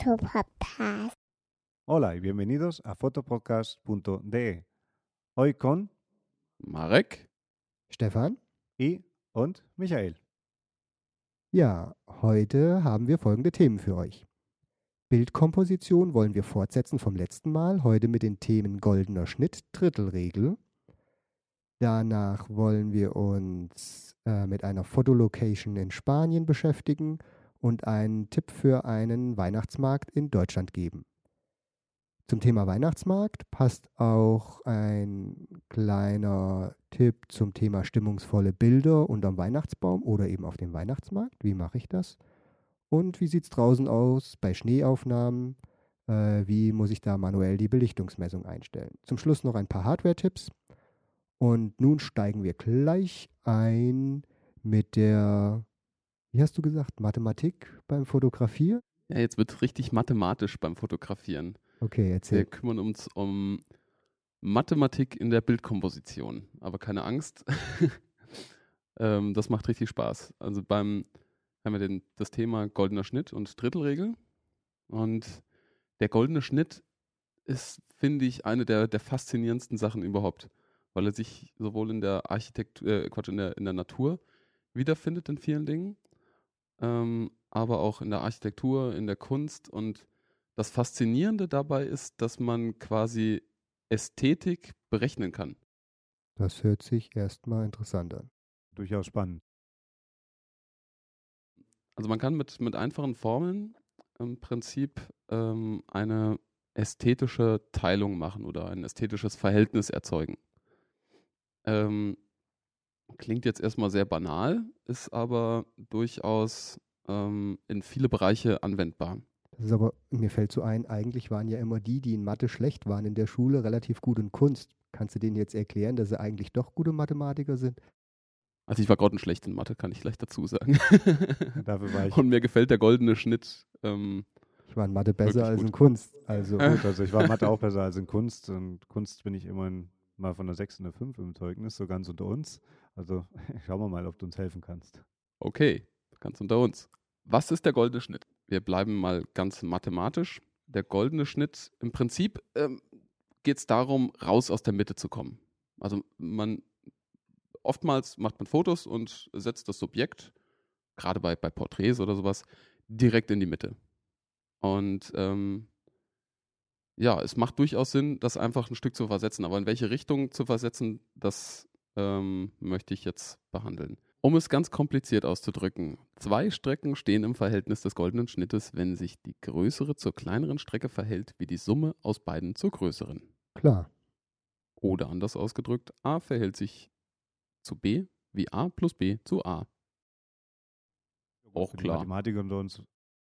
Fotopodcast. Hola y bienvenidos a fotopodcast.de. Hoy con Marek? Stefan? und Michael. Ja, heute haben wir folgende Themen für euch. Bildkomposition wollen wir fortsetzen vom letzten Mal, heute mit den Themen goldener Schnitt, Drittelregel. Danach wollen wir uns mit einer Fotolocation in Spanien beschäftigen und einen Tipp für einen Weihnachtsmarkt in Deutschland geben. Zum Thema Weihnachtsmarkt passt auch ein kleiner Tipp zum Thema stimmungsvolle Bilder unterm Weihnachtsbaum oder eben auf dem Weihnachtsmarkt. Wie mache ich das? Und wie sieht es draußen aus bei Schneeaufnahmen? Wie muss ich da manuell die Belichtungsmessung einstellen? Zum Schluss noch ein paar Hardware-Tipps. Und nun steigen wir gleich ein mit der, wie hast du gesagt, Mathematik beim Fotografieren? Ja, jetzt wird es richtig mathematisch beim Fotografieren. Okay, Wir erzähl. kümmern uns um Mathematik in der Bildkomposition. Aber keine Angst, das macht richtig Spaß. Also haben wir das Thema goldener Schnitt und Drittelregel. Und der goldene Schnitt ist, finde ich, eine der faszinierendsten Sachen überhaupt, weil er sich sowohl in der in der Natur wiederfindet in vielen Dingen, aber auch in der Architektur, in der Kunst. Und das Faszinierende dabei ist, dass man quasi Ästhetik berechnen kann. Das hört sich erstmal interessant an. Durchaus spannend. Also man kann mit einfachen Formeln im Prinzip eine ästhetische Teilung machen oder ein ästhetisches Verhältnis erzeugen. Klingt jetzt erstmal sehr banal, ist aber durchaus in viele Bereiche anwendbar. Das ist aber, mir fällt so ein, eigentlich waren ja immer die in Mathe schlecht waren in der Schule, relativ gut in Kunst. Kannst du denen jetzt erklären, dass sie eigentlich doch gute Mathematiker sind? Also ich war grottenschlecht in Mathe, kann ich gleich dazu sagen. Dafür war ich Und mir gefällt der goldene Schnitt. Ich war in Mathe besser Wirklich als gut. in Kunst. Also gut. Also ich war in Mathe auch besser als in Kunst. Und Kunst bin ich immerhin mal von der 6 und der 5 im Zeugnis, so ganz unter uns. Also schauen wir mal, ob du uns helfen kannst. Okay, ganz unter uns. Was ist der goldene Schnitt? Wir bleiben mal ganz mathematisch. Der goldene Schnitt, im Prinzip geht es darum, raus aus der Mitte zu kommen. Also oftmals macht man Fotos und setzt das Subjekt, gerade bei Porträts oder sowas, direkt in die Mitte. Und ja, es macht durchaus Sinn, das einfach ein Stück zu versetzen. Aber in welche Richtung zu versetzen, das möchte ich jetzt behandeln. Um es ganz kompliziert auszudrücken, 2 Strecken stehen im Verhältnis des goldenen Schnittes, wenn sich die größere zur kleineren Strecke verhält, wie die Summe aus beiden zur größeren. klar. Oder anders ausgedrückt, A verhält sich zu B wie A plus B zu A. Auch Für die klar. Mathematiker unter uns.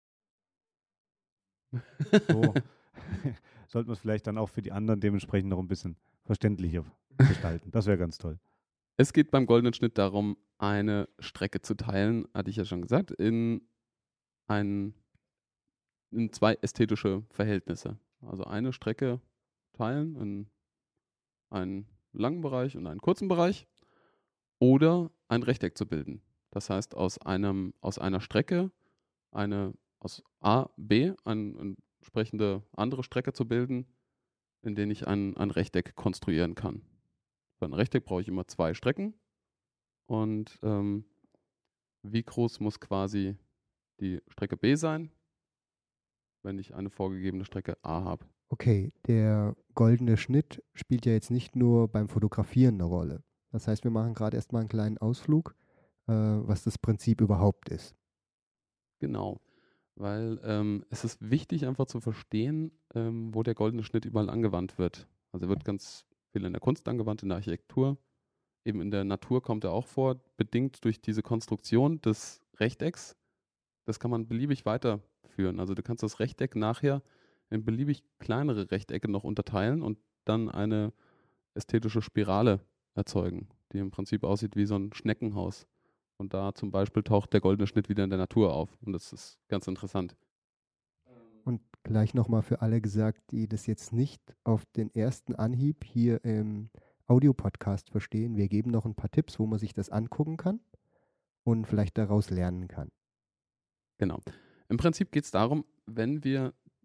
So sollten wir es vielleicht dann auch für die anderen dementsprechend noch ein bisschen verständlicher gestalten. Das wäre ganz toll. Es geht beim goldenen Schnitt darum, eine Strecke zu teilen, hatte ich ja schon gesagt, in 2 ästhetische Verhältnisse. Also eine Strecke teilen in einen langen Bereich und einen kurzen Bereich oder ein Rechteck zu bilden. Das heißt, aus einer Strecke aus A, B, eine entsprechende andere Strecke zu bilden, in denen ich ein Rechteck konstruieren kann. Für ein Rechteck brauche ich immer 2 Strecken. Und wie groß muss quasi die Strecke B sein, wenn ich eine vorgegebene Strecke A habe? Okay, der goldene Schnitt spielt ja jetzt nicht nur beim Fotografieren eine Rolle. Das heißt, wir machen gerade erstmal einen kleinen Ausflug, was das Prinzip überhaupt ist. Genau, weil es ist wichtig einfach zu verstehen, wo der goldene Schnitt überall angewandt wird. Also er wird ganz viel in der Kunst angewandt, in der Architektur. Eben in der Natur kommt er auch vor, bedingt durch diese Konstruktion des Rechtecks. Das kann man beliebig weiterführen. Also du kannst das Rechteck nachher in beliebig kleinere Rechtecke noch unterteilen und dann eine ästhetische Spirale erzeugen, die im Prinzip aussieht wie so ein Schneckenhaus. Und da zum Beispiel taucht der goldene Schnitt wieder in der Natur auf. Und das ist ganz interessant. Und gleich nochmal für alle gesagt, die das jetzt nicht auf den ersten Anhieb hier im Audiopodcast verstehen. Wir geben noch ein paar Tipps, wo man sich das angucken kann und vielleicht daraus lernen kann. Genau. Im Prinzip geht es darum, wenn wir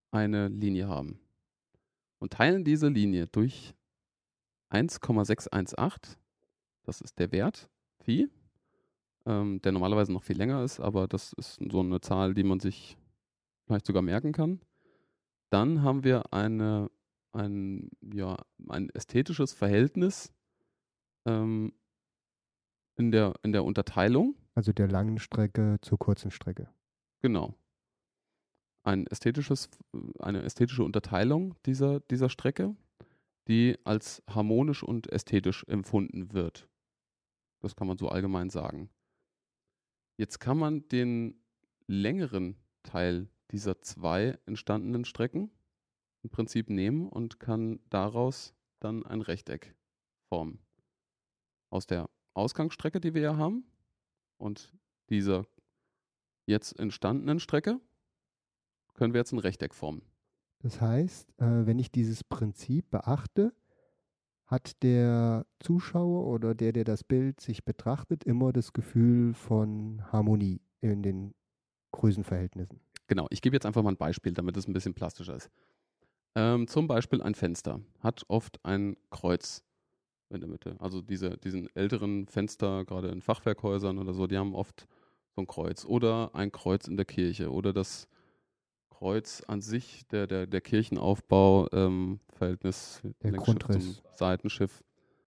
eine Linie haben und teilen diese Linie durch 1,618, das ist der Wert Phi, der normalerweise noch viel länger ist, aber das ist so eine Zahl, die man sich vielleicht sogar merken kann. Dann haben wir ein ästhetisches Verhältnis in der Unterteilung. Also der langen Strecke zur kurzen Strecke. Genau. Eine ästhetische Unterteilung dieser Strecke, die als harmonisch und ästhetisch empfunden wird. Das kann man so allgemein sagen. Jetzt kann man den längeren Teil dieser zwei entstandenen Strecken im Prinzip nehmen und kann daraus dann ein Rechteck formen. Aus der Ausgangsstrecke, die wir ja haben, und dieser jetzt entstandenen Strecke können wir jetzt ein Rechteck formen. Das heißt, wenn ich dieses Prinzip beachte, hat der Zuschauer oder der das Bild sich betrachtet, immer das Gefühl von Harmonie in den Größenverhältnissen. Genau, ich gebe jetzt einfach mal ein Beispiel, damit es ein bisschen plastischer ist. Zum Beispiel ein Fenster hat oft ein Kreuz in der Mitte. Also diesen älteren Fenster, gerade in Fachwerkhäusern oder so, die haben oft so ein Kreuz. Oder ein Kreuz in der Kirche. Oder das Kreuz an sich, der Kirchenaufbau, Verhältnis Der Längsschiff Grundriss. zum Seitenschiff.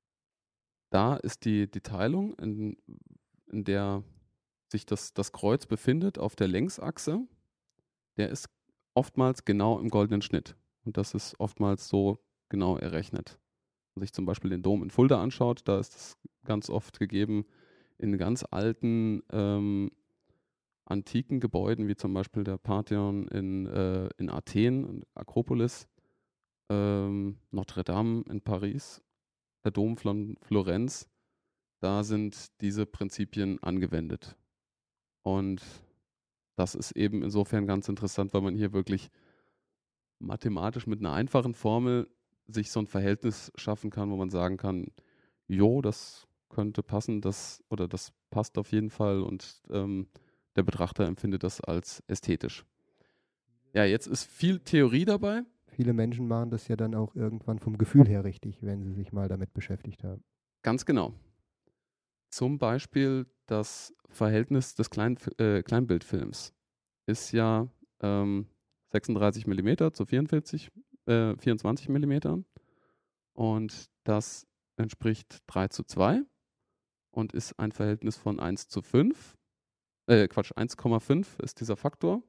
Da ist die Teilung, in der sich das Kreuz befindet auf der Längsachse, der ist oftmals genau im goldenen Schnitt. Und das ist oftmals so genau errechnet. Wenn man sich zum Beispiel den Dom in Fulda anschaut, da ist es ganz oft gegeben in ganz alten antiken Gebäuden, wie zum Beispiel der Parthenon in Athen, in Akropolis, Notre Dame in Paris, der Dom von Florenz, da sind diese Prinzipien angewendet. Und das ist eben insofern ganz interessant, weil man hier wirklich mathematisch mit einer einfachen Formel sich so ein Verhältnis schaffen kann, wo man sagen kann, jo, das könnte passen, das passt auf jeden Fall und der Betrachter empfindet das als ästhetisch. Ja, jetzt ist viel Theorie dabei. Viele Menschen machen das ja dann auch irgendwann vom Gefühl her richtig, wenn sie sich mal damit beschäftigt haben. Ganz genau. Zum Beispiel das Verhältnis des Kleinbildfilms ist ja 36 mm zu 24 mm und das entspricht 3:2 und ist ein Verhältnis von 1:5. 1,5 ist dieser Faktor.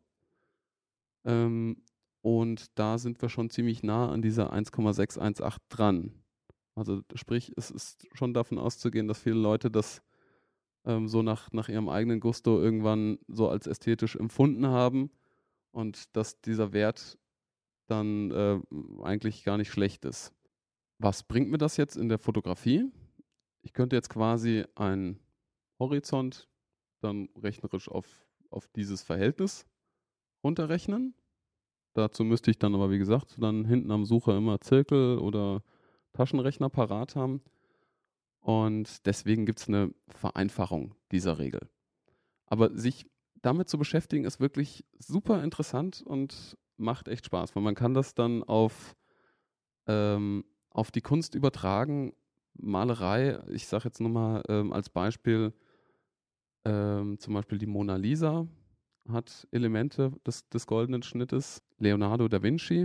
Und da sind wir schon ziemlich nah an dieser 1,618 dran. Also sprich, es ist schon davon auszugehen, dass viele Leute das so nach ihrem eigenen Gusto irgendwann so als ästhetisch empfunden haben und dass dieser Wert dann eigentlich gar nicht schlecht ist. Was bringt mir das jetzt in der Fotografie? Ich könnte jetzt quasi einen Horizont dann rechnerisch auf dieses Verhältnis runterrechnen. Dazu müsste ich dann aber, wie gesagt, dann hinten am Sucher immer Zirkel oder Taschenrechner parat haben. Und deswegen gibt es eine Vereinfachung dieser Regel. Aber sich damit zu beschäftigen, ist wirklich super interessant und macht echt Spaß, weil man kann das dann auf die Kunst übertragen. Malerei, ich sage jetzt nur mal als Beispiel, zum Beispiel die Mona Lisa hat Elemente des goldenen Schnittes. Leonardo da Vinci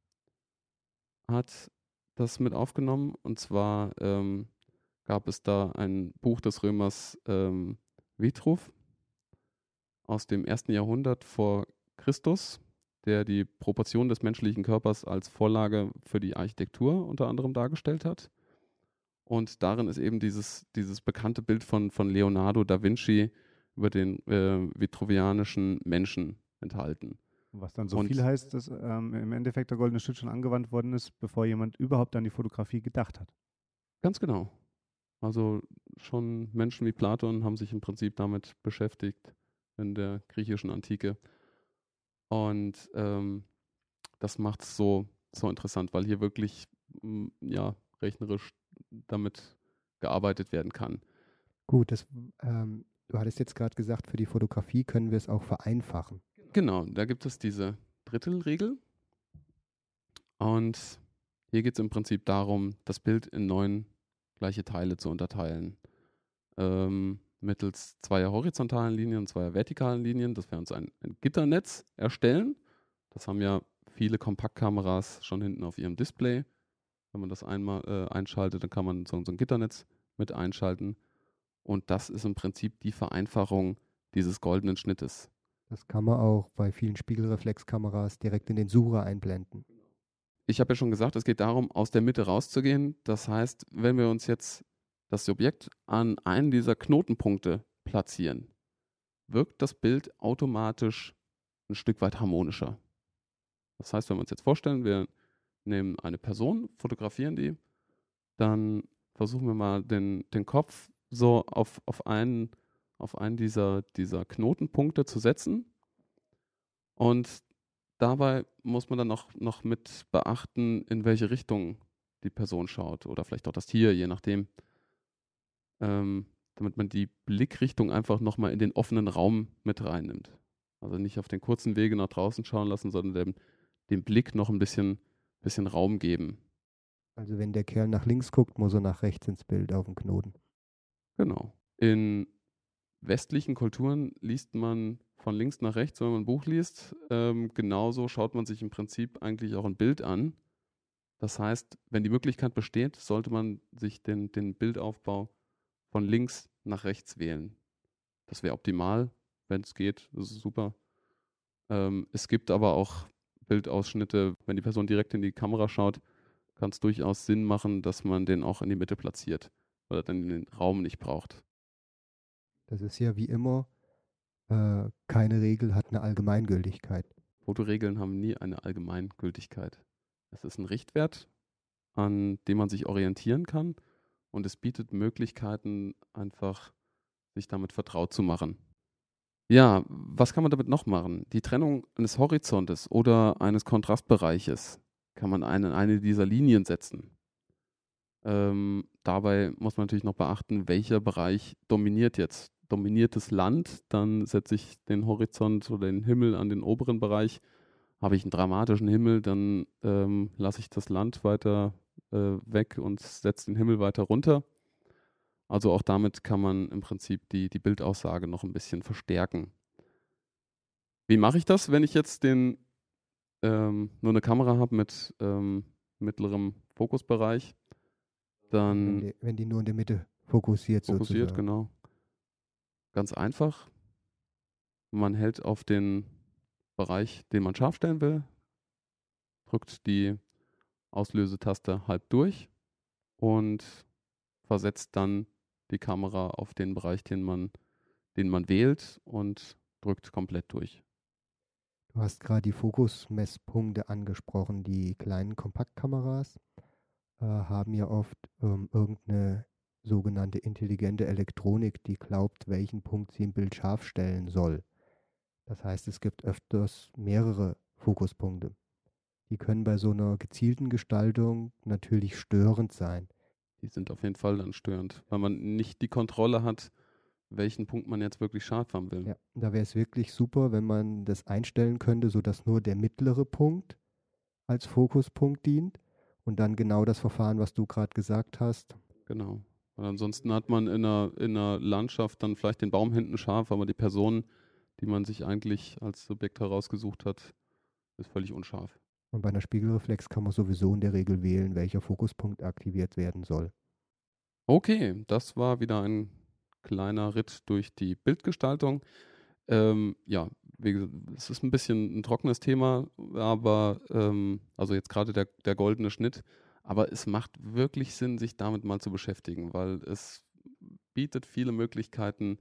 hat das mit aufgenommen. Und zwar gab es da ein Buch des Römers Vitruv aus dem 1. Jahrhundert vor Christus, der die Proportion des menschlichen Körpers als Vorlage für die Architektur unter anderem dargestellt hat. Und darin ist eben dieses bekannte Bild von Leonardo da Vinci über den vitruvianischen Menschen enthalten. Was dann so viel heißt, dass im Endeffekt der goldene Schnitt schon angewandt worden ist, bevor jemand überhaupt an die Fotografie gedacht hat. Ganz genau. Also schon Menschen wie Platon haben sich im Prinzip damit beschäftigt in der griechischen Antike. Und das macht es so interessant, weil hier wirklich rechnerisch damit gearbeitet werden kann. Gut, du hattest jetzt gerade gesagt, für die Fotografie können wir es auch vereinfachen. Genau, da gibt es diese Drittelregel. Und hier geht es im Prinzip darum, das Bild in 9 gleiche Teile zu unterteilen. Mittels 2 horizontalen Linien und 2 vertikalen Linien, dass wir uns ein Gitternetz erstellen. Das haben ja viele Kompaktkameras schon hinten auf ihrem Display. Wenn man das einmal einschaltet, dann kann man so ein Gitternetz mit einschalten. Und das ist im Prinzip die Vereinfachung dieses goldenen Schnittes. Das kann man auch bei vielen Spiegelreflexkameras direkt in den Sucher einblenden. Ich habe ja schon gesagt, es geht darum, aus der Mitte rauszugehen. Das heißt, wenn wir uns jetzt das Subjekt an einen dieser Knotenpunkte platzieren, wirkt das Bild automatisch ein Stück weit harmonischer. Das heißt, wenn wir uns jetzt vorstellen, wir nehmen eine Person, fotografieren die, dann versuchen wir mal den Kopf so auf einen dieser Knotenpunkte zu setzen. Und dabei muss man dann noch mit beachten, in welche Richtung die Person schaut oder vielleicht auch das Tier, je nachdem. Damit man die Blickrichtung einfach nochmal in den offenen Raum mit reinnimmt. Also nicht auf den kurzen Wege nach draußen schauen lassen, sondern dem Blick noch ein bisschen Raum geben. Also wenn der Kerl nach links guckt, muss er nach rechts ins Bild auf den Knoten. Genau. In westlichen Kulturen liest man von links nach rechts, wenn man ein Buch liest. Genauso schaut man sich im Prinzip eigentlich auch ein Bild an. Das heißt, wenn die Möglichkeit besteht, sollte man sich den Bildaufbau von links nach rechts wählen. Das wäre optimal, wenn es geht. Das ist super. Es gibt aber auch Bildausschnitte, wenn die Person direkt in die Kamera schaut, kann es durchaus Sinn machen, dass man den auch in die Mitte platziert, weil er dann den Raum nicht braucht. Das ist ja wie immer, keine Regel hat eine Allgemeingültigkeit. Fotoregeln haben nie eine Allgemeingültigkeit. Es ist ein Richtwert, an dem man sich orientieren kann und es bietet Möglichkeiten, einfach sich damit vertraut zu machen. Ja, was kann man damit noch machen? Die Trennung eines Horizontes oder eines Kontrastbereiches kann man in eine dieser Linien setzen. Dabei muss man natürlich noch beachten, welcher Bereich dominiert jetzt. Dominiert das Land, dann setze ich den Horizont oder den Himmel an den oberen Bereich. Habe ich einen dramatischen Himmel, dann lasse ich das Land weiter weg und setze den Himmel weiter runter. Also auch damit kann man im Prinzip die Bildaussage noch ein bisschen verstärken. Wie mache ich das, wenn ich jetzt nur eine Kamera habe mit mittlerem Fokusbereich? Dann Wenn die nur in der Mitte fokussiert sozusagen. Genau. Ganz einfach. Man hält auf den Bereich, den man scharf stellen will, drückt die Auslösetaste halb durch und versetzt dann die Kamera auf den Bereich, den man wählt und drückt komplett durch. Du hast gerade die Fokusmesspunkte angesprochen. Die kleinen Kompaktkameras haben ja oft irgendeine sogenannte intelligente Elektronik, die glaubt, welchen Punkt sie im Bild scharf stellen soll. Das heißt, es gibt öfters mehrere Fokuspunkte. Die können bei so einer gezielten Gestaltung natürlich störend sein. Die sind auf jeden Fall dann störend, weil man nicht die Kontrolle hat, welchen Punkt man jetzt wirklich scharf haben will. Ja, da wäre es wirklich super, wenn man das einstellen könnte, sodass nur der mittlere Punkt als Fokuspunkt dient und dann genau das Verfahren, was du gerade gesagt hast. Genau. Weil ansonsten hat man in einer Landschaft dann vielleicht den Baum hinten scharf, aber die Person, die man sich eigentlich als Subjekt herausgesucht hat, ist völlig unscharf. Und bei einer Spiegelreflex kann man sowieso in der Regel wählen, welcher Fokuspunkt aktiviert werden soll. Okay, das war wieder ein kleiner Ritt durch die Bildgestaltung. Ja, wie gesagt, es ist ein bisschen ein trockenes Thema, aber also jetzt gerade der goldene Schnitt, aber es macht wirklich Sinn, sich damit mal zu beschäftigen, weil es bietet viele Möglichkeiten,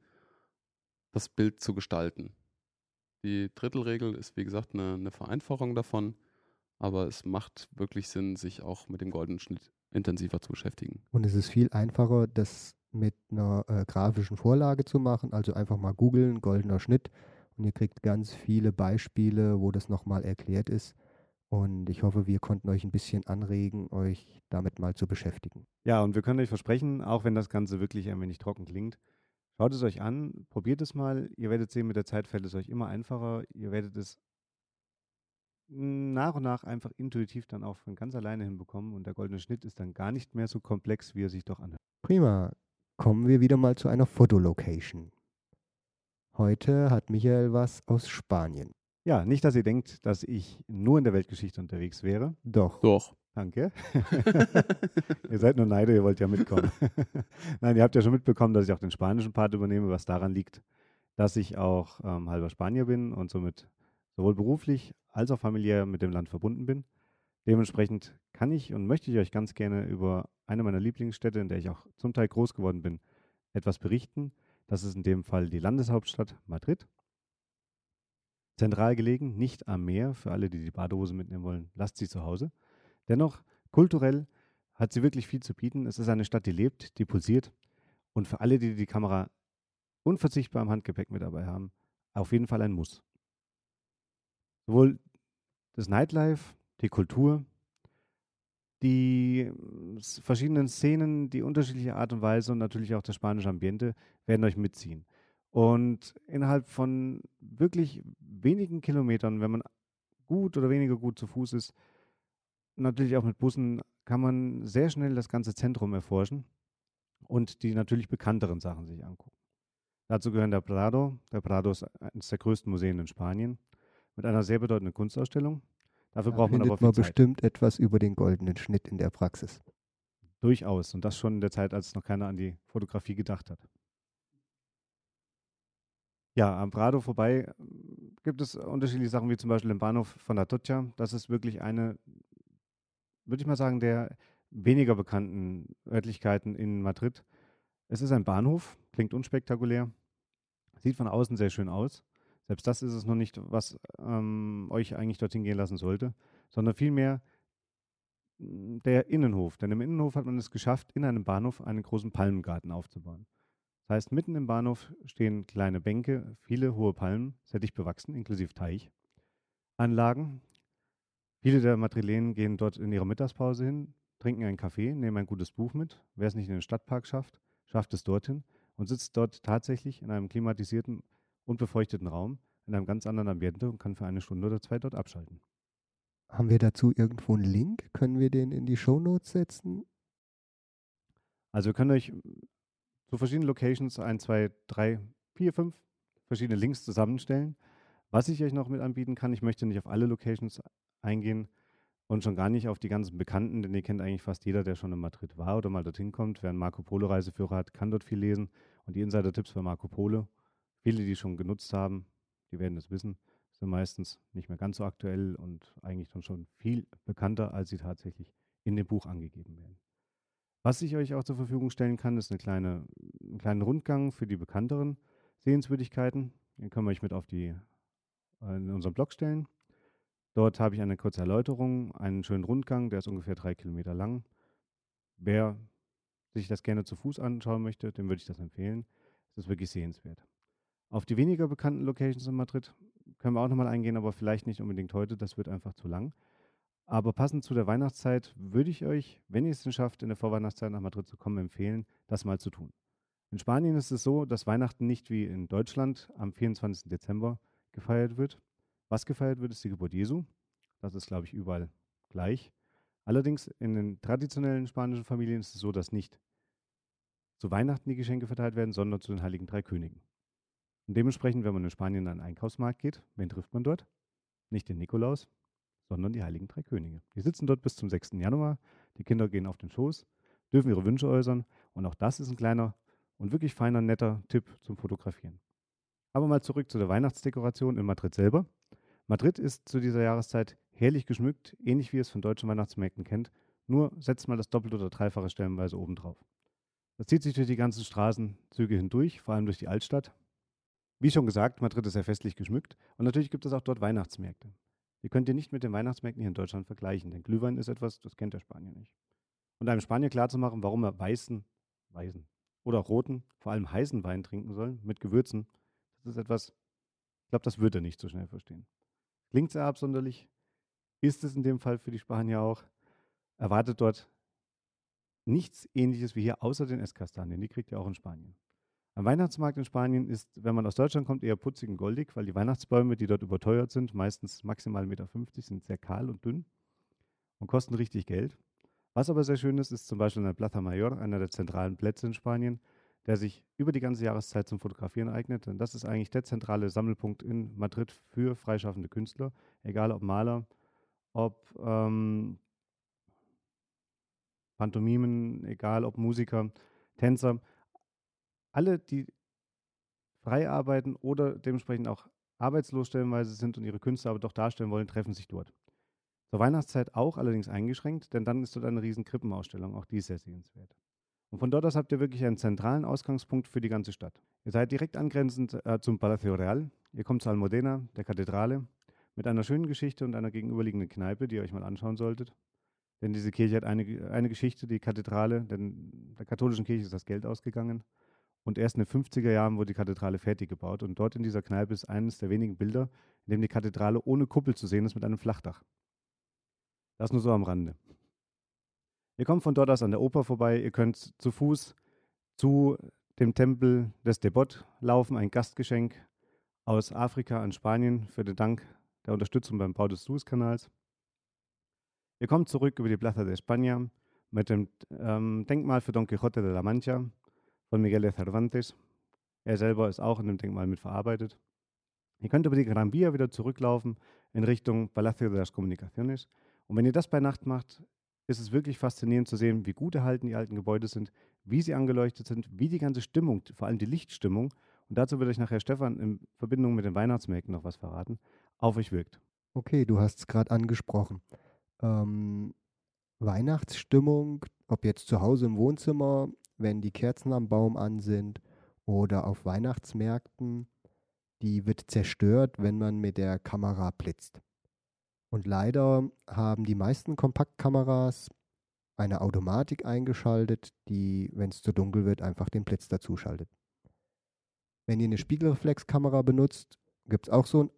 das Bild zu gestalten. Die Drittelregel ist, wie gesagt, eine Vereinfachung davon, aber es macht wirklich Sinn, sich auch mit dem goldenen Schnitt intensiver zu beschäftigen. Und es ist viel einfacher, das mit einer grafischen Vorlage zu machen, also einfach mal googeln, goldener Schnitt, und ihr kriegt ganz viele Beispiele, wo das nochmal erklärt ist. Und ich hoffe, wir konnten euch ein bisschen anregen, euch damit mal zu beschäftigen. Ja, und wir können euch versprechen, auch wenn das Ganze wirklich ein wenig trocken klingt, schaut es euch an, probiert es mal. Ihr werdet sehen, mit der Zeit fällt es euch immer einfacher. Ihr werdet es nach und nach einfach intuitiv dann auch von ganz alleine hinbekommen und der goldene Schnitt ist dann gar nicht mehr so komplex, wie er sich doch anhört. Prima. Kommen wir wieder mal zu einer Fotolocation. Heute hat Michael was aus Spanien. Ja, nicht, dass ihr denkt, dass ich nur in der Weltgeschichte unterwegs wäre. Doch. Doch. Danke. Ihr seid nur Neider, ihr wollt ja mitkommen. Nein, ihr habt ja schon mitbekommen, dass ich auch den spanischen Part übernehme, was daran liegt, dass ich auch halber Spanier bin und somit sowohl beruflich als auch familiär mit dem Land verbunden bin. Dementsprechend kann ich und möchte ich euch ganz gerne über eine meiner Lieblingsstädte, in der ich auch zum Teil groß geworden bin, etwas berichten. Das ist in dem Fall die Landeshauptstadt Madrid. Zentral gelegen, nicht am Meer. Für alle, die die Badehose mitnehmen wollen, lasst sie zu Hause. Dennoch, kulturell hat sie wirklich viel zu bieten. Es ist eine Stadt, die lebt, die pulsiert. Und für alle, die die Kamera unverzichtbar im Handgepäck mit dabei haben, auf jeden Fall ein Muss. Sowohl das Nightlife, die Kultur, die verschiedenen Szenen, die unterschiedliche Art und Weise und natürlich auch das spanische Ambiente werden euch mitziehen. Und innerhalb von wirklich wenigen Kilometern, wenn man gut oder weniger gut zu Fuß ist, natürlich auch mit Bussen, kann man sehr schnell das ganze Zentrum erforschen und die natürlich bekannteren Sachen sich angucken. Dazu gehören der Prado. Der Prado ist eines der größten Museen in Spanien mit einer sehr bedeutenden Kunstausstellung. Dafür braucht man aber findet viel man Zeit. bestimmt etwas über den goldenen Schnitt in der Praxis. Durchaus. Und das schon in der Zeit, als noch keiner an die Fotografie gedacht hat. Ja, am Prado vorbei gibt es unterschiedliche Sachen, wie zum Beispiel den Bahnhof von Atocha. Das ist wirklich eine, würde ich mal sagen, der weniger bekannten Örtlichkeiten in Madrid. Es ist ein Bahnhof, klingt unspektakulär, sieht von außen sehr schön aus. Selbst das ist es noch nicht, was euch eigentlich dorthin gehen lassen sollte, sondern vielmehr der Innenhof. Denn im Innenhof hat man es geschafft, in einem Bahnhof einen großen Palmengarten aufzubauen. Das heißt, mitten im Bahnhof stehen kleine Bänke, viele hohe Palmen, sehr dicht bewachsen, inklusive Teichanlagen. Viele der Madrilenen gehen dort in ihrer Mittagspause hin, trinken einen Kaffee, nehmen ein gutes Buch mit. Wer es nicht in den Stadtpark schafft, schafft es dorthin und sitzt dort tatsächlich in einem klimatisierten und befeuchteten Raum, in einem ganz anderen Ambiente und kann für eine Stunde oder zwei dort abschalten. Haben wir dazu irgendwo einen Link? Können wir den in die Shownotes setzen? Also wir können euch zu verschiedenen Locations 1, 2, 3, 4, 5 verschiedene Links zusammenstellen. Was ich euch noch mit anbieten kann, ich möchte nicht auf alle Locations eingehen und schon gar nicht auf die ganzen Bekannten, denn die kennt eigentlich fast jeder, der schon in Madrid war oder mal dorthin kommt. Wer einen Marco Polo Reiseführer hat, kann dort viel lesen und die Insider-Tipps für Marco Polo, viele, die schon genutzt haben, die werden es wissen, sind meistens nicht mehr ganz so aktuell und eigentlich dann schon viel bekannter, als sie tatsächlich in dem Buch angegeben werden. Was ich euch auch zur Verfügung stellen kann, ist einen kleinen Rundgang für die bekannteren Sehenswürdigkeiten. Den können wir euch mit in unseren Blog stellen. Dort habe ich eine kurze Erläuterung, einen schönen Rundgang, der ist ungefähr 3 Kilometer lang. Wer sich das gerne zu Fuß anschauen möchte, dem würde ich das empfehlen. Es ist wirklich sehenswert. Auf die weniger bekannten Locations in Madrid können wir auch nochmal eingehen, aber vielleicht nicht unbedingt heute, das wird einfach zu lang. Aber passend zu der Weihnachtszeit würde ich euch, wenn ihr es denn schafft, in der Vorweihnachtszeit nach Madrid zu kommen, empfehlen, das mal zu tun. In Spanien ist es so, dass Weihnachten nicht wie in Deutschland am 24. Dezember gefeiert wird. Was gefeiert wird, ist die Geburt Jesu. Das ist, glaube ich, überall gleich. Allerdings in den traditionellen spanischen Familien ist es so, dass nicht zu Weihnachten die Geschenke verteilt werden, sondern zu den Heiligen Drei Königen. Und dementsprechend, wenn man in Spanien an einen Einkaufsmarkt geht, wen trifft man dort? Nicht den Nikolaus, sondern die Heiligen Drei Könige. Die sitzen dort bis zum 6. Januar, die Kinder gehen auf den Schoß, dürfen ihre Wünsche äußern und auch das ist ein kleiner und wirklich feiner, netter Tipp zum Fotografieren. Aber mal zurück zu der Weihnachtsdekoration in Madrid selber. Madrid ist zu dieser Jahreszeit herrlich geschmückt, ähnlich wie ihr es von deutschen Weihnachtsmärkten kennt, nur setzt mal das Doppelte oder Dreifache stellenweise obendrauf. Das zieht sich durch die ganzen Straßenzüge hindurch, vor allem durch die Altstadt. Wie schon gesagt, Madrid ist sehr festlich geschmückt und natürlich gibt es auch dort Weihnachtsmärkte. Die könnt ihr nicht mit den Weihnachtsmärkten hier in Deutschland vergleichen, denn Glühwein ist etwas, das kennt der Spanier nicht. Und einem Spanier klarzumachen, warum er weißen oder roten, vor allem heißen Wein trinken soll, mit Gewürzen, das ist etwas, ich glaube, das wird er nicht so schnell verstehen. Klingt sehr absonderlich, ist es in dem Fall für die Spanier auch, erwartet dort nichts Ähnliches wie hier, außer den Esskastanien, die kriegt ihr auch in Spanien. Am Weihnachtsmarkt in Spanien ist, wenn man aus Deutschland kommt, eher putzig und goldig, weil die Weihnachtsbäume, die dort überteuert sind, meistens maximal 1,50 Meter, sind sehr kahl und dünn und kosten richtig Geld. Was aber sehr schön ist zum Beispiel in der Plaza Mayor, einer der zentralen Plätze in Spanien, der sich über die ganze Jahreszeit zum Fotografieren eignet. Denn das ist eigentlich der zentrale Sammelpunkt in Madrid für freischaffende Künstler, egal ob Maler, ob Pantomimen, egal ob Musiker, Tänzer. Alle, die frei arbeiten oder dementsprechend auch arbeitslos stellenweise sind und ihre Künste aber doch darstellen wollen, treffen sich dort. Zur Weihnachtszeit auch, allerdings eingeschränkt, denn dann ist dort eine riesen Krippenausstellung, auch die ist sehr sehenswert. Und von dort aus habt ihr wirklich einen zentralen Ausgangspunkt für die ganze Stadt. Ihr seid direkt angrenzend zum Palacio Real, ihr kommt zur Almudena, der Kathedrale, mit einer schönen Geschichte und einer gegenüberliegenden Kneipe, die ihr euch mal anschauen solltet. Denn diese Kirche hat eine Geschichte, die Kathedrale, denn der katholischen Kirche ist das Geld ausgegangen. Und erst in den 50er Jahren wurde die Kathedrale fertig gebaut. Und dort in dieser Kneipe ist eines der wenigen Bilder, in dem die Kathedrale ohne Kuppel zu sehen ist mit einem Flachdach. Das nur so am Rande. Ihr kommt von dort aus an der Oper vorbei. Ihr könnt zu Fuß zu dem Tempel des Debod laufen, ein Gastgeschenk aus Afrika an Spanien für den Dank der Unterstützung beim Bau des Suezkanals. Ihr kommt zurück über die Plaza de España mit dem Denkmal für Don Quixote de la Mancha von Miguel de Cervantes. Er selber ist auch in dem Denkmal mit verarbeitet. Ihr könnt über die Gran Via wieder zurücklaufen in Richtung Palacio de las Comunicaciones. Und wenn ihr das bei Nacht macht, ist es wirklich faszinierend zu sehen, wie gut erhalten die alten Gebäude sind, wie sie angeleuchtet sind, wie die ganze Stimmung, vor allem die Lichtstimmung, und dazu wird euch nachher Stefan in Verbindung mit den Weihnachtsmärkten noch was verraten, auf euch wirkt. Okay, du hast es gerade angesprochen. Weihnachtsstimmung, ob jetzt zu Hause im Wohnzimmer, wenn die Kerzen am Baum an sind oder auf Weihnachtsmärkten, die wird zerstört, wenn man mit der Kamera blitzt. Und leider haben die meisten Kompaktkameras eine Automatik eingeschaltet, die, wenn es zu dunkel wird, einfach den Blitz dazu schaltet. Wenn ihr eine Spiegelreflexkamera benutzt, gibt es auch so ein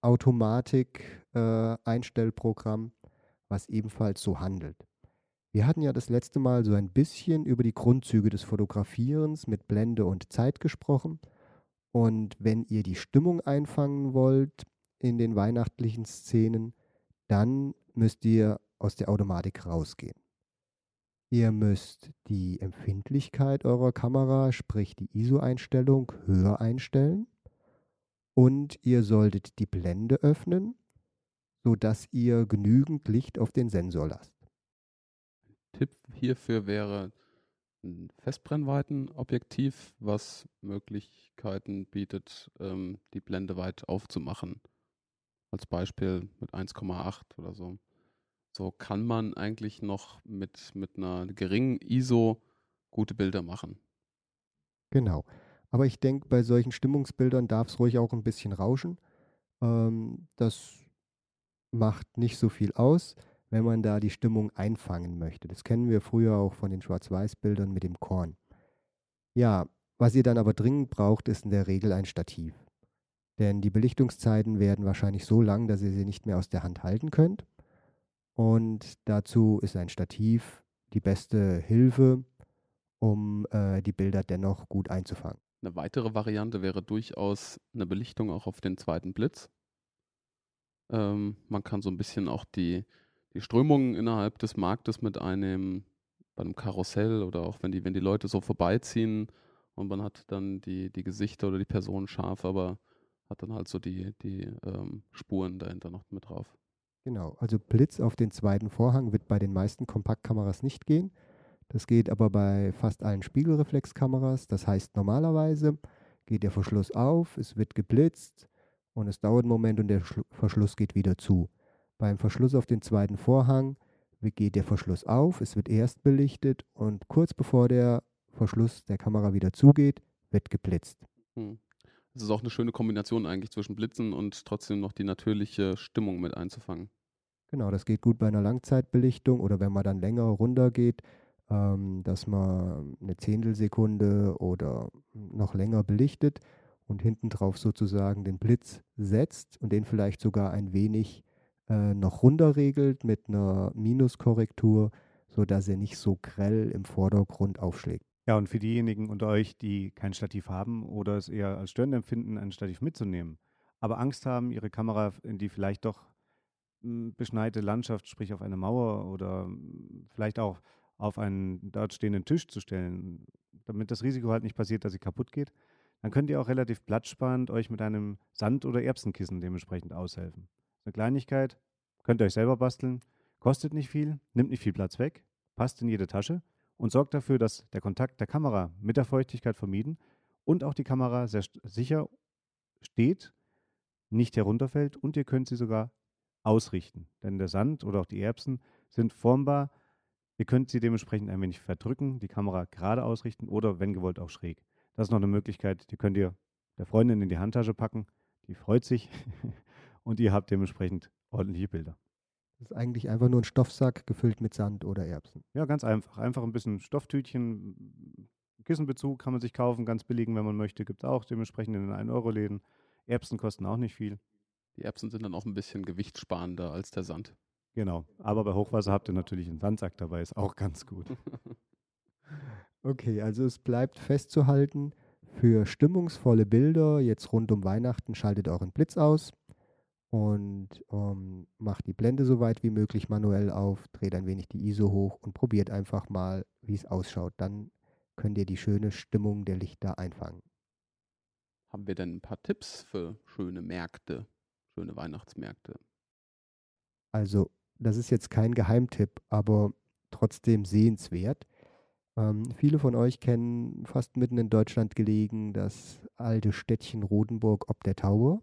Automatik-Einstellprogramm, was ebenfalls so handelt. Wir hatten ja das letzte Mal so ein bisschen über die Grundzüge des Fotografierens mit Blende und Zeit gesprochen. Und wenn ihr die Stimmung einfangen wollt in den weihnachtlichen Szenen, dann müsst ihr aus der Automatik rausgehen. Ihr müsst die Empfindlichkeit eurer Kamera, sprich die ISO-Einstellung, höher einstellen. Und ihr solltet die Blende öffnen, sodass ihr genügend Licht auf den Sensor lasst. Tipp hierfür wäre ein Festbrennweitenobjektiv, was Möglichkeiten bietet, die Blende weit aufzumachen. Als Beispiel mit 1,8 oder so. So kann man eigentlich noch mit einer geringen ISO gute Bilder machen. Genau. Aber ich denke, bei solchen Stimmungsbildern darf es ruhig auch ein bisschen rauschen. Das macht nicht so viel aus, wenn man da die Stimmung einfangen möchte. Das kennen wir früher auch von den Schwarz-Weiß-Bildern mit dem Korn. Ja, was ihr dann aber dringend braucht, ist in der Regel ein Stativ. Denn die Belichtungszeiten werden wahrscheinlich so lang, dass ihr sie nicht mehr aus der Hand halten könnt. Und dazu ist ein Stativ die beste Hilfe, um die Bilder dennoch gut einzufangen. Eine weitere Variante wäre durchaus eine Belichtung auch auf den zweiten Blitz. Man kann so ein bisschen auch die Strömungen innerhalb des Marktes mit einnehmen, bei einem Karussell oder auch wenn die Leute so vorbeiziehen und man hat dann die Gesichter oder die Personen scharf, aber hat dann halt so die Spuren dahinter noch mit drauf. Genau, also Blitz auf den zweiten Vorhang wird bei den meisten Kompaktkameras nicht gehen. Das geht aber bei fast allen Spiegelreflexkameras. Das heißt, normalerweise geht der Verschluss auf, es wird geblitzt und es dauert einen Moment und der Verschluss geht wieder zu. Beim Verschluss auf den zweiten Vorhang geht der Verschluss auf, es wird erst belichtet und kurz bevor der Verschluss der Kamera wieder zugeht, wird geblitzt. Es ist auch eine schöne Kombination eigentlich zwischen Blitzen und trotzdem noch die natürliche Stimmung mit einzufangen. Genau, das geht gut bei einer Langzeitbelichtung oder wenn man dann länger runter geht, dass man eine Zehntelsekunde oder noch länger belichtet und hinten drauf sozusagen den Blitz setzt und den vielleicht sogar ein wenig noch runterregelt mit einer Minuskorrektur, sodass er nicht so grell im Vordergrund aufschlägt. Ja, und für diejenigen unter euch, die kein Stativ haben oder es eher als störend empfinden, ein Stativ mitzunehmen, aber Angst haben, ihre Kamera in die vielleicht doch beschneite Landschaft, sprich auf eine Mauer oder vielleicht auch auf einen dort stehenden Tisch zu stellen, damit das Risiko halt nicht passiert, dass sie kaputt geht, dann könnt ihr auch relativ platzsparend euch mit einem Sand- oder Erbsenkissen dementsprechend aushelfen. Eine Kleinigkeit, könnt ihr euch selber basteln, kostet nicht viel, nimmt nicht viel Platz weg, passt in jede Tasche und sorgt dafür, dass der Kontakt der Kamera mit der Feuchtigkeit vermieden und auch die Kamera sehr sicher steht, nicht herunterfällt und ihr könnt sie sogar ausrichten. Denn der Sand oder auch die Erbsen sind formbar. Ihr könnt sie dementsprechend ein wenig verdrücken, die Kamera gerade ausrichten oder, wenn gewollt, auch schräg. Das ist noch eine Möglichkeit, die könnt ihr der Freundin in die Handtasche packen. Die freut sich und ihr habt dementsprechend ordentliche Bilder. Das ist eigentlich einfach nur ein Stoffsack gefüllt mit Sand oder Erbsen. Ja, ganz einfach. Einfach ein bisschen Stofftütchen. Kissenbezug kann man sich kaufen, ganz billigen, wenn man möchte. Gibt es auch dementsprechend in den 1-Euro-Läden. Erbsen kosten auch nicht viel. Die Erbsen sind dann auch ein bisschen gewichtssparender als der Sand. Genau. Aber bei Hochwasser habt ihr natürlich einen Sandsack dabei, ist auch ganz gut. Okay, also es bleibt festzuhalten, für stimmungsvolle Bilder jetzt rund um Weihnachten schaltet euren Blitz aus und macht die Blende so weit wie möglich manuell auf, dreht ein wenig die ISO hoch und probiert einfach mal, wie es ausschaut. Dann könnt ihr die schöne Stimmung der Lichter einfangen. Haben wir denn ein paar Tipps für schöne Märkte, schöne Weihnachtsmärkte? Also das ist jetzt kein Geheimtipp, aber trotzdem sehenswert. Viele von euch kennen fast mitten in Deutschland gelegen das alte Städtchen Rodenburg ob der Tauber,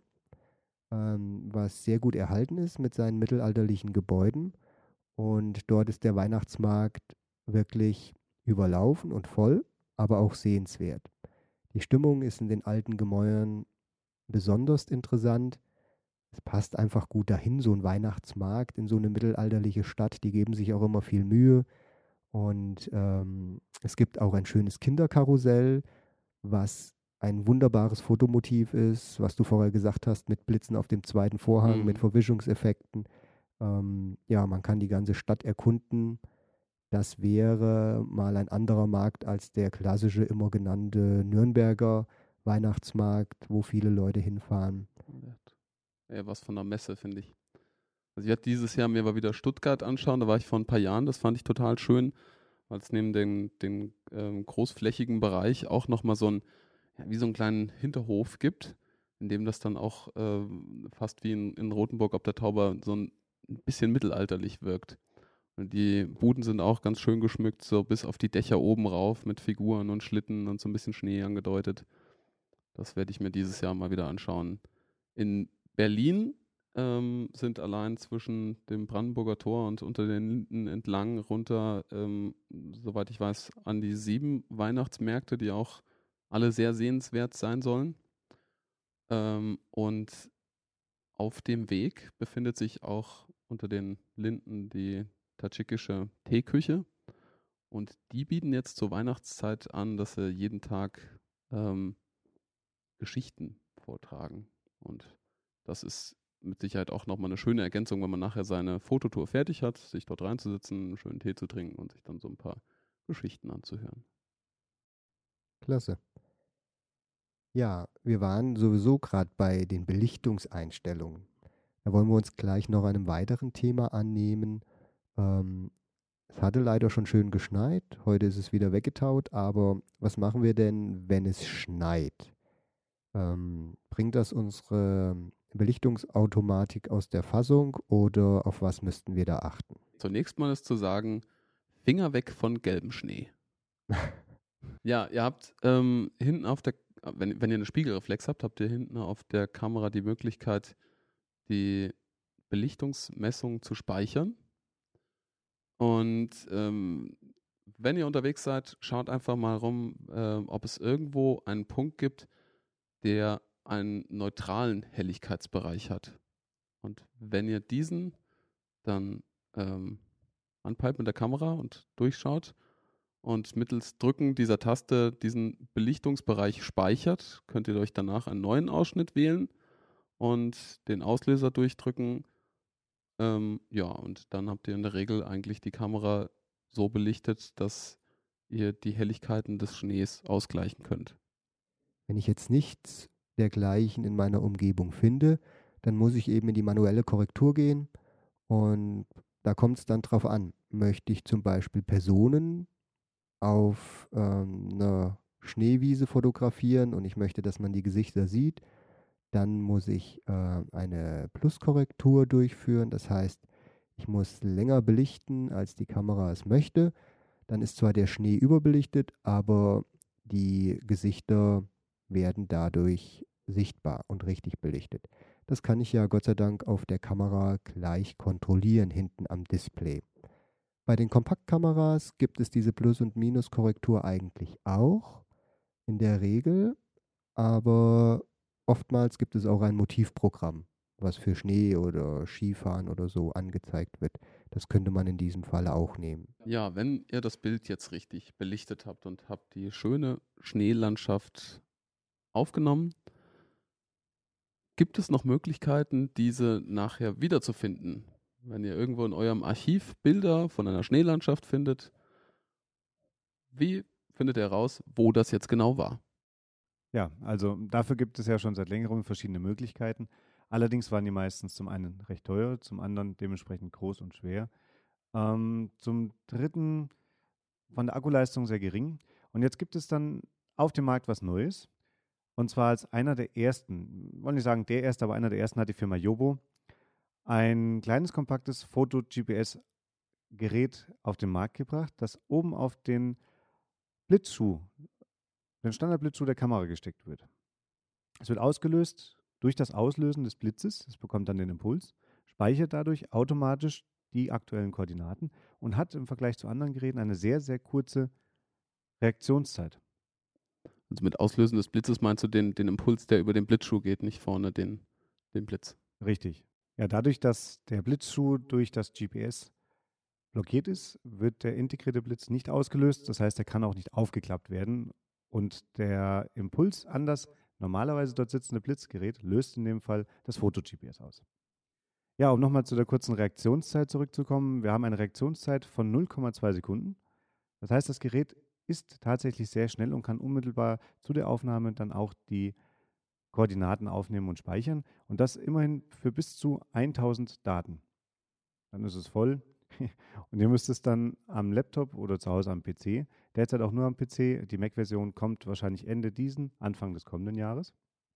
was sehr gut erhalten ist mit seinen mittelalterlichen Gebäuden. Und dort ist der Weihnachtsmarkt wirklich überlaufen und voll, aber auch sehenswert. Die Stimmung ist in den alten Gemäuern besonders interessant. Es passt einfach gut dahin, so ein Weihnachtsmarkt in so eine mittelalterliche Stadt. Die geben sich auch immer viel Mühe. Und es gibt auch ein schönes Kinderkarussell, was ein wunderbares Fotomotiv ist, was du vorher gesagt hast, mit Blitzen auf dem zweiten Vorhang, mit Verwischungseffekten. Ja, man kann die ganze Stadt erkunden. Das wäre mal ein anderer Markt als der klassische, immer genannte Nürnberger Weihnachtsmarkt, wo viele Leute hinfahren. Ja, was von der Messe, finde ich. Also ich werde dieses Jahr mir mal wieder Stuttgart anschauen, da war ich vor ein paar Jahren, das fand ich total schön, weil es neben den großflächigen Bereich auch nochmal so ein, ja, wie so einen kleinen Hinterhof gibt, in dem das dann auch fast wie in Rothenburg ob der Tauber so ein bisschen mittelalterlich wirkt. Und die Buden sind auch ganz schön geschmückt, so bis auf die Dächer oben rauf mit Figuren und Schlitten und so ein bisschen Schnee angedeutet. Das werde ich mir dieses Jahr mal wieder anschauen. In Berlin sind allein zwischen dem Brandenburger Tor und unter den Linden entlang runter, soweit ich weiß, an die 7 Weihnachtsmärkte, die auch alle sehr sehenswert sein sollen. Und auf dem Weg befindet sich auch unter den Linden die tadschikische Teeküche. Und die bieten jetzt zur Weihnachtszeit an, dass sie jeden Tag Geschichten vortragen. Und das ist mit Sicherheit auch nochmal eine schöne Ergänzung, wenn man nachher seine Fototour fertig hat, sich dort reinzusitzen, einen schönen Tee zu trinken und sich dann so ein paar Geschichten anzuhören. Klasse. Ja, wir waren sowieso gerade bei den Belichtungseinstellungen. Da wollen wir uns gleich noch einem weiteren Thema annehmen. Es hatte leider schon schön geschneit. Heute ist es wieder weggetaut. Aber was machen wir denn, wenn es schneit? Bringt das unsere Belichtungsautomatik aus der Fassung oder auf was müssten wir da achten? Zunächst mal ist zu sagen, Finger weg von gelbem Schnee. Ja, ihr habt hinten auf der, wenn ihr eine Spiegelreflex habt, habt ihr hinten auf der Kamera die Möglichkeit, die Belichtungsmessung zu speichern. Und wenn ihr unterwegs seid, schaut einfach mal rum, ob es irgendwo einen Punkt gibt, der einen neutralen Helligkeitsbereich hat. Und wenn ihr diesen dann anpeilt mit der Kamera und durchschaut und mittels Drücken dieser Taste diesen Belichtungsbereich speichert, könnt ihr euch danach einen neuen Ausschnitt wählen und den Auslöser durchdrücken. Ja, und dann habt ihr in der Regel eigentlich die Kamera so belichtet, dass ihr die Helligkeiten des Schnees ausgleichen könnt. Wenn ich jetzt nichts dergleichen in meiner Umgebung finde, dann muss ich eben in die manuelle Korrektur gehen und da kommt es dann drauf an. Möchte ich zum Beispiel Personen auf einer Schneewiese fotografieren und ich möchte, dass man die Gesichter sieht, dann muss ich eine Pluskorrektur durchführen. Das heißt, ich muss länger belichten, als die Kamera es möchte. Dann ist zwar der Schnee überbelichtet, aber die Gesichter werden dadurch sichtbar und richtig belichtet. Das kann ich ja Gott sei Dank auf der Kamera gleich kontrollieren hinten am Display. Bei den Kompaktkameras gibt es diese Plus- und Minuskorrektur eigentlich auch in der Regel, aber oftmals gibt es auch ein Motivprogramm, was für Schnee oder Skifahren oder so angezeigt wird. Das könnte man in diesem Falle auch nehmen. Ja, wenn ihr das Bild jetzt richtig belichtet habt und habt die schöne Schneelandschaft aufgenommen, gibt es noch Möglichkeiten, diese nachher wiederzufinden? Wenn ihr irgendwo in eurem Archiv Bilder von einer Schneelandschaft findet, wie findet ihr heraus, wo das jetzt genau war? Ja, also dafür gibt es ja schon seit längerem verschiedene Möglichkeiten. Allerdings waren die meistens zum einen recht teuer, zum anderen dementsprechend groß und schwer. Zum dritten von der Akkuleistung sehr gering. Und jetzt gibt es dann auf dem Markt was Neues. Und zwar als einer der ersten, wollte nicht sagen der erste, aber einer der ersten hat die Firma Jobo ein kleines, kompaktes Foto-GPS-Gerät auf den Markt gebracht, das oben auf den Blitzschuh, den Standardblitzschuh der Kamera gesteckt wird. Es wird ausgelöst durch das Auslösen des Blitzes, es bekommt dann den Impuls, speichert dadurch automatisch die aktuellen Koordinaten und hat im Vergleich zu anderen Geräten eine sehr, sehr kurze Reaktionszeit. Also mit Auslösen des Blitzes meinst du den Impuls, der über den Blitzschuh geht, nicht vorne den Blitz. Richtig. Ja, dadurch, dass der Blitzschuh durch das GPS blockiert ist, wird der integrierte Blitz nicht ausgelöst. Das heißt, er kann auch nicht aufgeklappt werden. Und der Impuls an das normalerweise dort sitzende Blitzgerät löst in dem Fall das Foto-GPS aus. Ja, um nochmal zu der kurzen Reaktionszeit zurückzukommen. Wir haben eine Reaktionszeit von 0,2 Sekunden. Das heißt, das Gerät ist tatsächlich sehr schnell und kann unmittelbar zu der Aufnahme dann auch die Koordinaten aufnehmen und speichern. Und das immerhin für bis zu 1000 Daten. Dann ist es voll. Und ihr müsst es dann am Laptop oder zu Hause am PC, derzeit auch nur am PC, die Mac-Version kommt wahrscheinlich Ende diesen, Anfang des kommenden Jahres,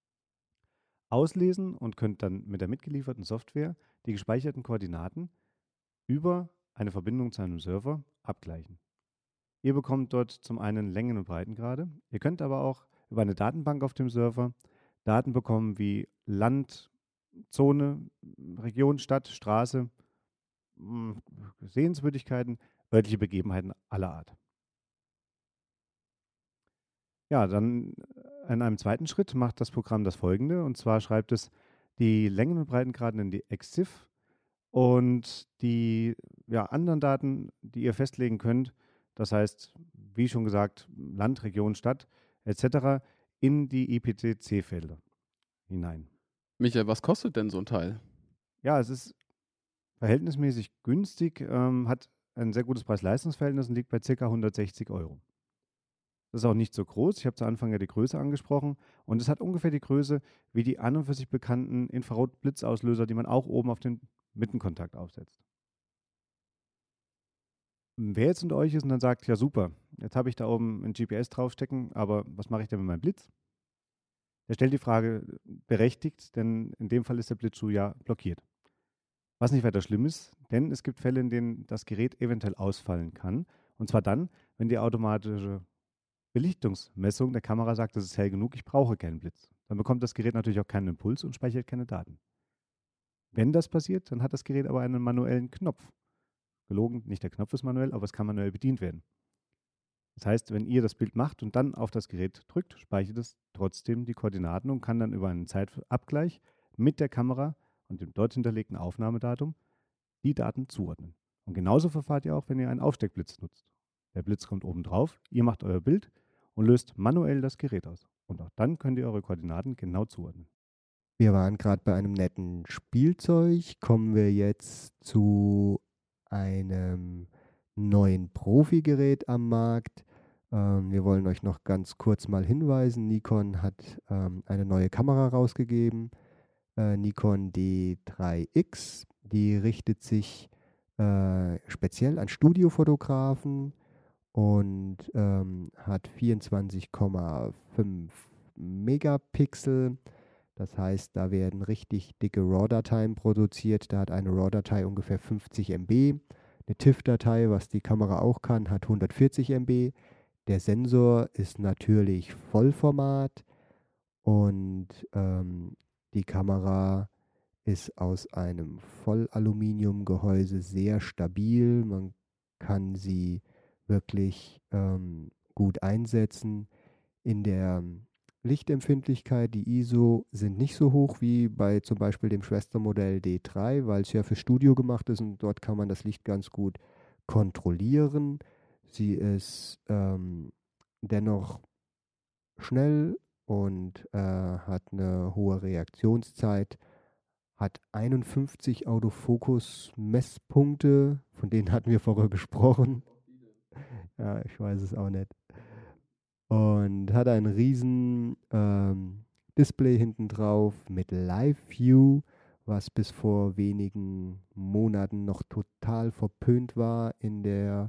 auslesen und könnt dann mit der mitgelieferten Software die gespeicherten Koordinaten über eine Verbindung zu einem Server abgleichen. Ihr bekommt dort zum einen Längen- und Breitengrade. Ihr könnt aber auch über eine Datenbank auf dem Server Daten bekommen wie Land, Zone, Region, Stadt, Straße, Sehenswürdigkeiten, örtliche Begebenheiten aller Art. Ja, dann in einem zweiten Schritt macht das Programm das folgende, und zwar schreibt es die Längen- und Breitengraden in die EXIF und die anderen Daten, die ihr festlegen könnt, das heißt, wie schon gesagt, Land, Region, Stadt etc., in die IPCC-Felder hinein. Michael, was kostet denn so ein Teil? Ja, es ist verhältnismäßig günstig, hat ein sehr gutes Preis-Leistungs-Verhältnis und liegt bei ca. 160 Euro. Das ist auch nicht so groß. Ich habe zu Anfang ja die Größe angesprochen. Und es hat ungefähr die Größe wie die an und für sich bekannten Infrarot-Blitzauslöser, die man auch oben auf den Mittenkontakt aufsetzt. Wer jetzt unter euch ist und dann sagt, ja super, jetzt habe ich da oben ein GPS draufstecken, aber was mache ich denn mit meinem Blitz? Der stellt die Frage berechtigt, denn in dem Fall ist der Blitzschuh ja blockiert. Was nicht weiter schlimm ist, denn es gibt Fälle, in denen das Gerät eventuell ausfallen kann. Und zwar dann, wenn die automatische Belichtungsmessung der Kamera sagt, das ist hell genug, ich brauche keinen Blitz. Dann bekommt das Gerät natürlich auch keinen Impuls und speichert keine Daten. Wenn das passiert, dann hat das Gerät aber einen manuellen Knopf. Gelogen, nicht der Knopf ist manuell, aber es kann manuell bedient werden. Das heißt, wenn ihr das Bild macht und dann auf das Gerät drückt, speichert es trotzdem die Koordinaten und kann dann über einen Zeitabgleich mit der Kamera und dem dort hinterlegten Aufnahmedatum die Daten zuordnen. Und genauso verfahrt ihr auch, wenn ihr einen Aufsteckblitz nutzt. Der Blitz kommt oben drauf, ihr macht euer Bild und löst manuell das Gerät aus. Und auch dann könnt ihr eure Koordinaten genau zuordnen. Wir waren gerade bei einem netten Spielzeug. Kommen wir jetzt zu einem neuen Profi-Gerät am Markt. Wir wollen euch noch ganz kurz mal hinweisen, Nikon hat eine neue Kamera rausgegeben, Nikon D3X. Die richtet sich speziell an Studiofotografen und hat 24,5 Megapixel. Das heißt, da werden richtig dicke RAW-Dateien produziert. Da hat eine RAW-Datei ungefähr 50 MB. Eine TIFF-Datei, was die Kamera auch kann, hat 140 MB. Der Sensor ist natürlich Vollformat und die Kamera ist aus einem Vollaluminiumgehäuse sehr stabil. Man kann sie wirklich gut einsetzen. In der Lichtempfindlichkeit, die ISO sind nicht so hoch wie bei zum Beispiel dem Schwestermodell D3, weil es ja für Studio gemacht ist und dort kann man das Licht ganz gut kontrollieren. Sie ist dennoch schnell und hat eine hohe Reaktionszeit, hat 51 Autofokus-Messpunkte, von denen hatten wir vorher gesprochen. Ja, ich weiß es auch nicht. Und hat ein riesen Display hinten drauf mit Live View, was bis vor wenigen Monaten noch total verpönt war in der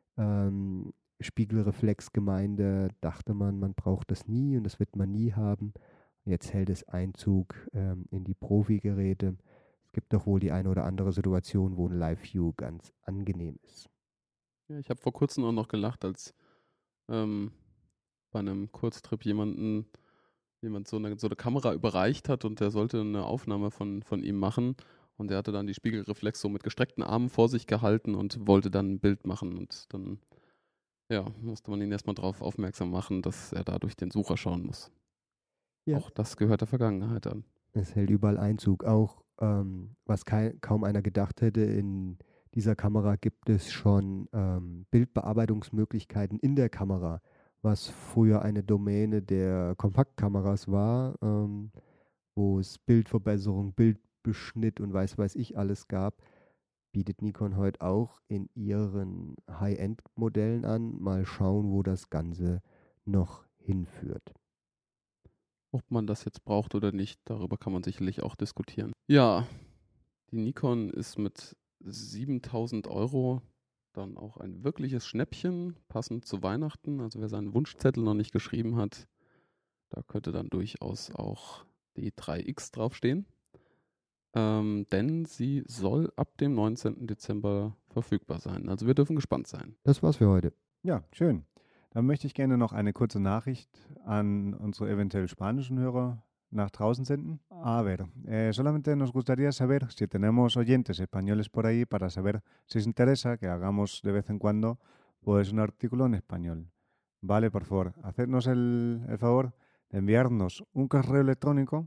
Spiegelreflexgemeinde. Dachte man, man braucht das nie und das wird man nie haben. Jetzt hält es Einzug in die Profi-Geräte. Es gibt doch wohl die eine oder andere Situation, wo ein Live View ganz angenehm ist. Ja, ich habe vor kurzem auch noch gelacht, als bei einem Kurztrip jemand so eine Kamera überreicht hat und der sollte eine Aufnahme von ihm machen und der hatte dann die Spiegelreflex so mit gestreckten Armen vor sich gehalten und wollte dann ein Bild machen und dann musste man ihn erstmal darauf aufmerksam machen, dass er da durch den Sucher schauen muss. Ja. Auch das gehört der Vergangenheit an. Es hält überall Einzug. Auch was kaum einer gedacht hätte, in dieser Kamera gibt es schon Bildbearbeitungsmöglichkeiten in der Kamera, was früher eine Domäne der Kompaktkameras war, wo es Bildverbesserung, Bildbeschnitt und weiß ich alles gab, bietet Nikon heute auch in ihren High-End-Modellen an. Mal schauen, wo das Ganze noch hinführt. Ob man das jetzt braucht oder nicht, darüber kann man sicherlich auch diskutieren. Ja, die Nikon ist mit 7.000 € dann auch ein wirkliches Schnäppchen, passend zu Weihnachten. Also wer seinen Wunschzettel noch nicht geschrieben hat, da könnte dann durchaus auch D3X draufstehen. Denn sie soll ab dem 19. Dezember verfügbar sein. Also wir dürfen gespannt sein. Das war's für heute. Ja, schön. Dann möchte ich gerne noch eine kurze Nachricht an unsere eventuell spanischen Hörer nach draußen senden. A ver, solamente nos gustaría saber si tenemos oyentes españoles por ahí para saber si os interesa que hagamos de vez en cuando pues un artículo en español. Vale, por favor, hacednos el favor de enviarnos un correo electrónico,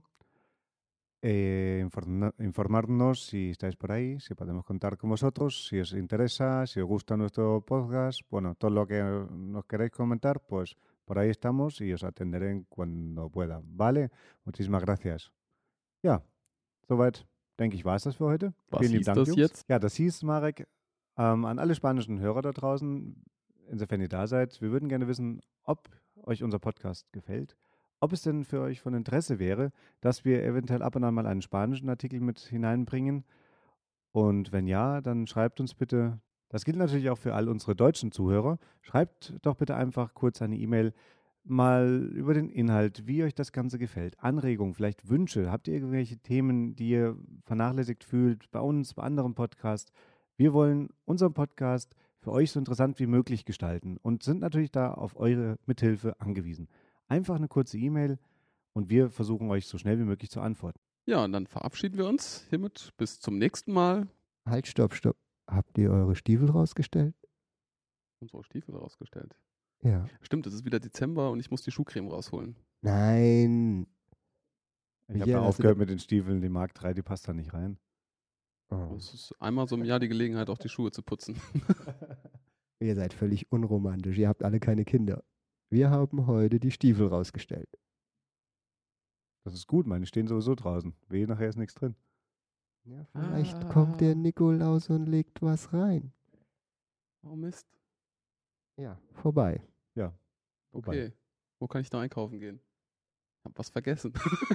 informarnos si estáis por ahí, si podemos contar con vosotros, si os interesa, si os gusta nuestro podcast, bueno, todo lo que nos queréis comentar, pues por ahí estamos y os atenderé cuando pueda. ¿Vale? Muchísimas gracias. Ja, soweit, denke ich, war es das für heute. Was Vielen lieben hieß Dank, das Jungs. jetzt? Ja, das hieß, Marek, an alle spanischen Hörer da draußen, insofern ihr da seid, wir würden gerne wissen, ob euch unser Podcast gefällt, ob es denn für euch von Interesse wäre, dass wir eventuell ab und an mal einen spanischen Artikel mit hineinbringen. Und wenn ja, dann schreibt uns bitte. Das gilt natürlich auch für all unsere deutschen Zuhörer. Schreibt doch bitte einfach kurz eine E-Mail mal über den Inhalt, wie euch das Ganze gefällt. Anregungen, vielleicht Wünsche. Habt ihr irgendwelche Themen, die ihr vernachlässigt fühlt, bei uns, bei anderen Podcasts? Wir wollen unseren Podcast für euch so interessant wie möglich gestalten und sind natürlich da auf eure Mithilfe angewiesen. Einfach eine kurze E-Mail und wir versuchen euch so schnell wie möglich zu antworten. Ja, und dann verabschieden wir uns hiermit. Bis zum nächsten Mal. Halt, stopp. Habt ihr eure Stiefel rausgestellt? Unsere Stiefel rausgestellt. Ja. Stimmt, es ist wieder Dezember und ich muss die Schuhcreme rausholen. Nein. Ich habe da aufgehört mit den Stiefeln, die Mark 3, die passt da nicht rein. Oh. Es ist einmal so im Jahr die Gelegenheit, auch die Schuhe zu putzen. Ihr seid völlig unromantisch. Ihr habt alle keine Kinder. Wir haben heute die Stiefel rausgestellt. Das ist gut, meine stehen sowieso draußen. Wehe, nachher ist nichts drin. Ja, vielleicht kommt der Nikolaus und legt was rein. Oh Mist. Ja, vorbei. Ja, Okay. Wo kann ich da einkaufen gehen? Hab was vergessen.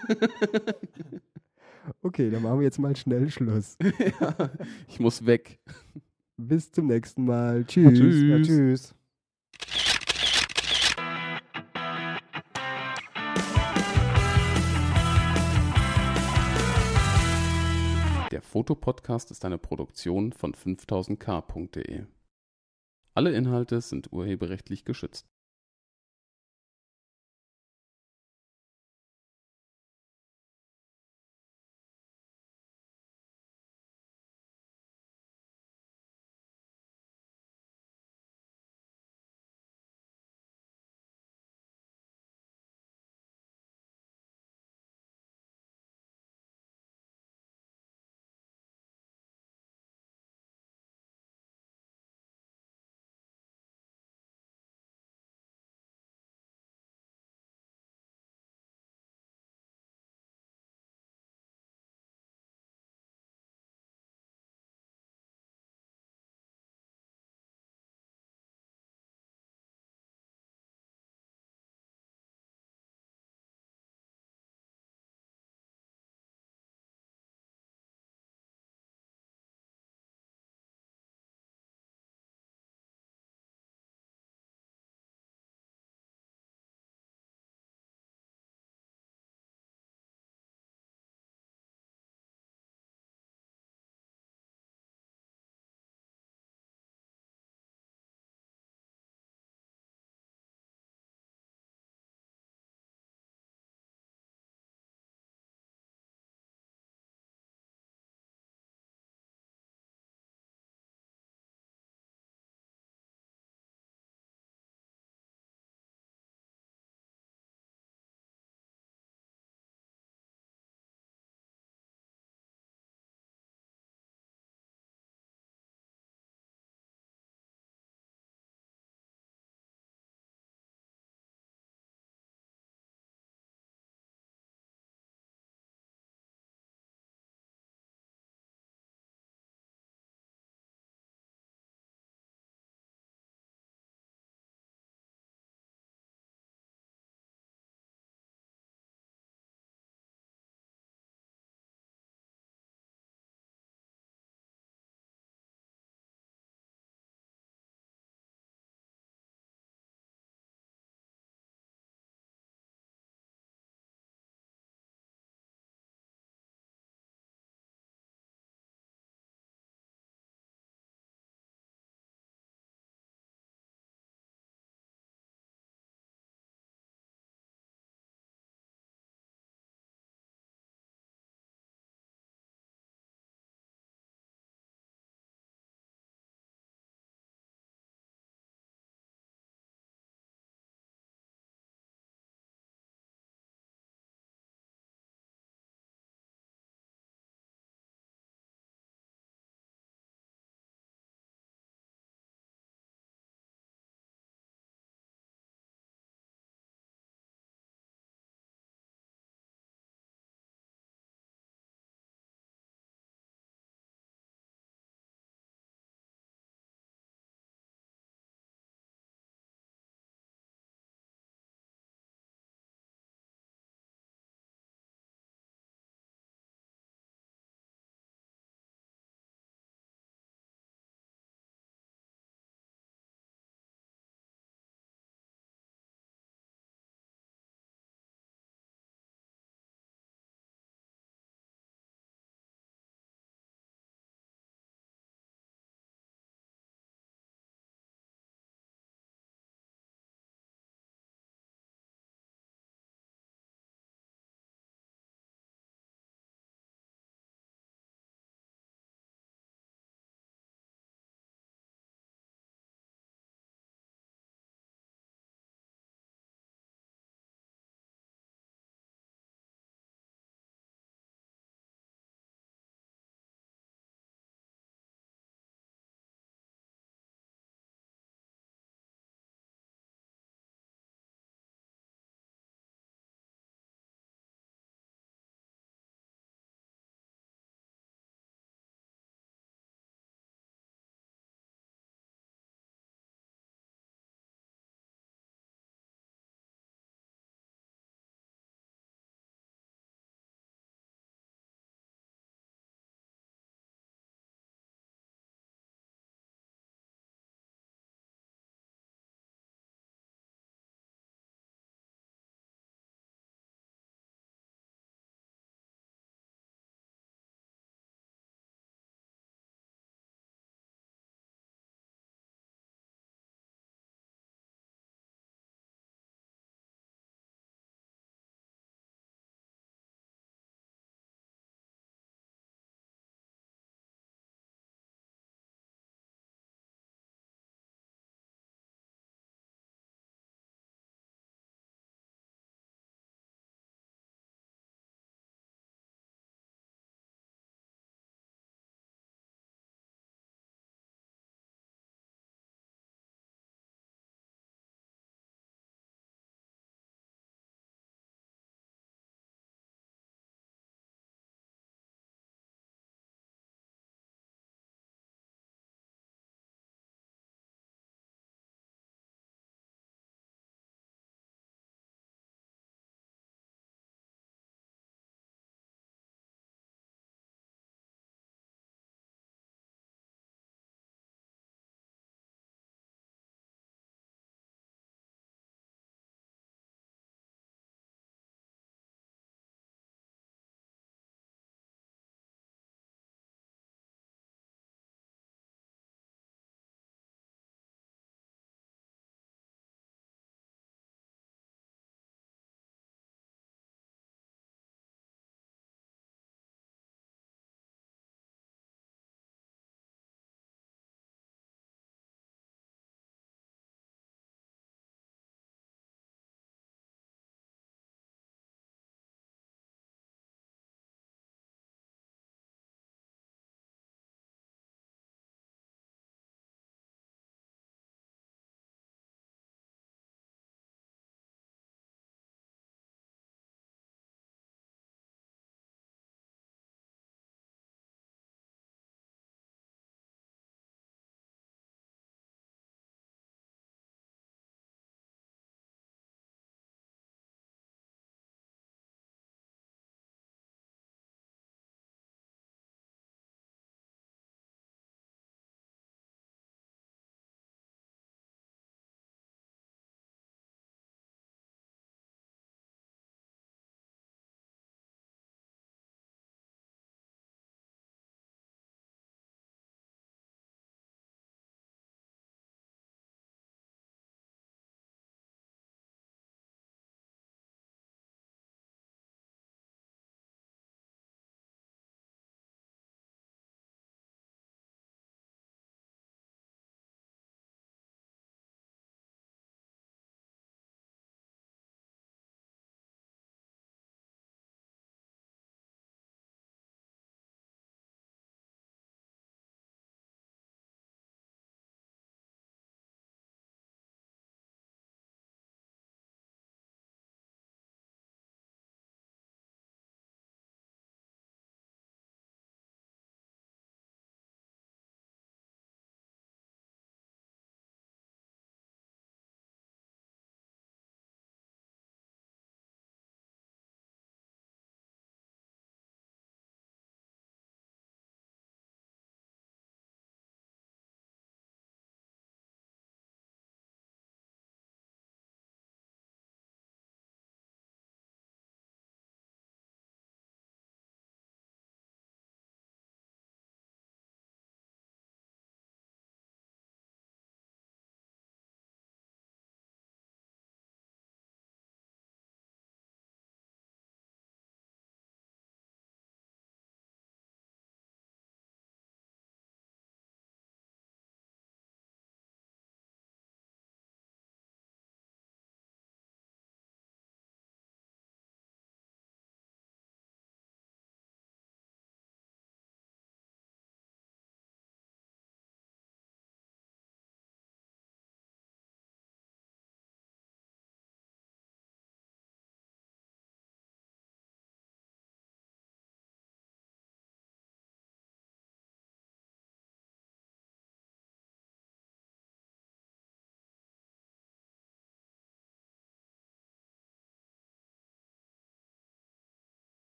Okay, dann machen wir jetzt mal schnell Schluss. Ja, ich muss weg. Bis zum nächsten Mal. Tschüss. Tschüss. Ja, tschüss. Der Fotopodcast ist eine Produktion von 5000k.de. Alle Inhalte sind urheberrechtlich geschützt.